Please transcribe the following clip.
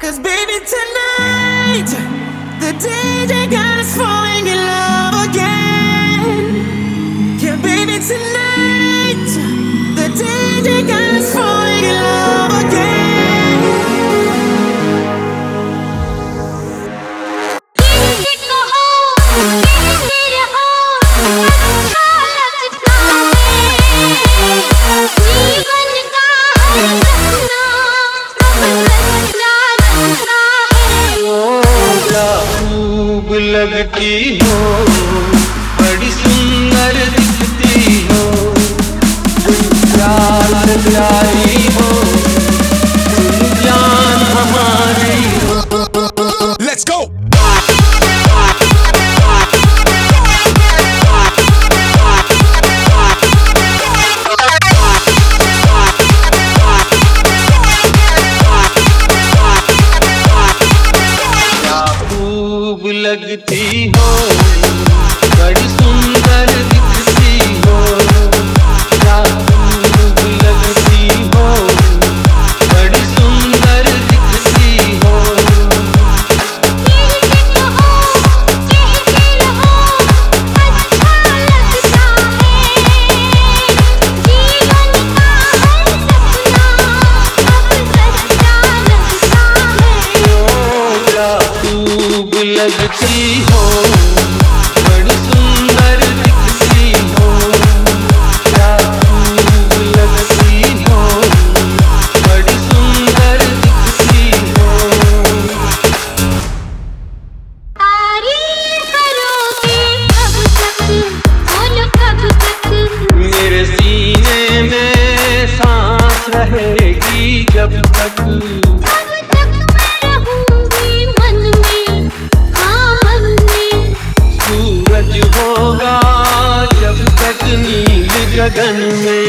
'Cause baby tonight the DJ got us falling in love again. Yeah, baby tonight the DJ got us falling in love again. लगती हो बड़ी सुंदर दिखती हो प्यार प्यारी हो जान हमारी हो Let's go लगती हो बड़ी सुंदर दिखती हो क्या खूब लगती हो बड़ी सुंदर दिखती हो लगती हो बड़ी सुंदर दिखती हो क्या खूब लगती हो बड़ी सुंदर दिखती हो तारीफ करोगे कब तक बोलो कब तक मेरे सीने में सांस रहेगी जब तक होगा जब तक नील गगन में